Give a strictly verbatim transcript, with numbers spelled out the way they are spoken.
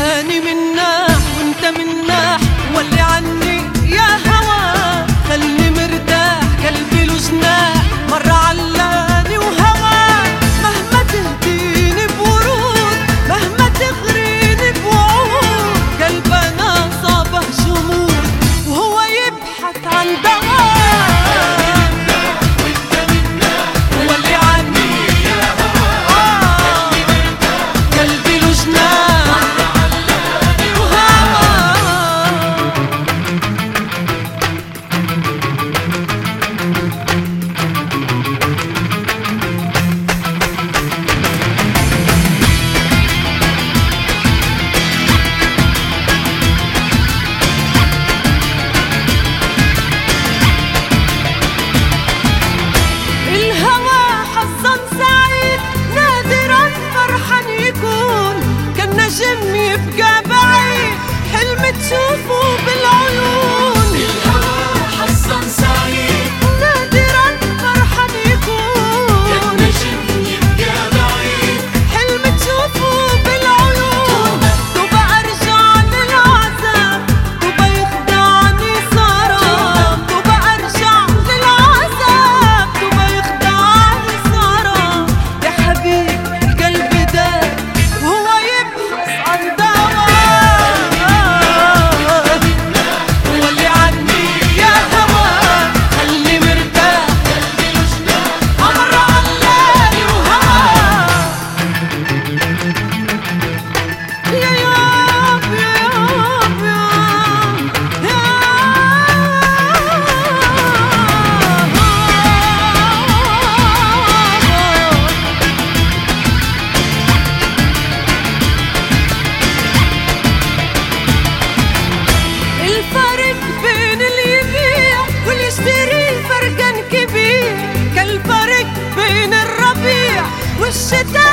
أني من ناح وانت من ناح، ولي عني يا هوا خلني مرتاح، قلبي له جناح مرة علاني وهوا. مهما تهديني بورود، مهما تغريني بوعود، قلبنا صابه جمود وهو يبحث عن دواء. نجم يبقى بعيد، حلم تشوفه بالعيون. الهوى حظاً سعيد، نادراً فرحان يكون. كان نجم يبقى بعيد، حلم تشوفه بالعيون. توبة أرجع للعذاب، توبة يخدعني سراب. توبة أرجع للعذاب، توبة يخدعني سراب. يا حبيب قلبي داب وهو عن دواء. ولي عني يا هوا خلني مرتاح، قلبي له جناح عمر علاني وهوا. يا ياب يا ياب يا الفرق بين اللي يبيع واللي يشتري فرقاً كبير، كالفرق بين الربيع والشتاء.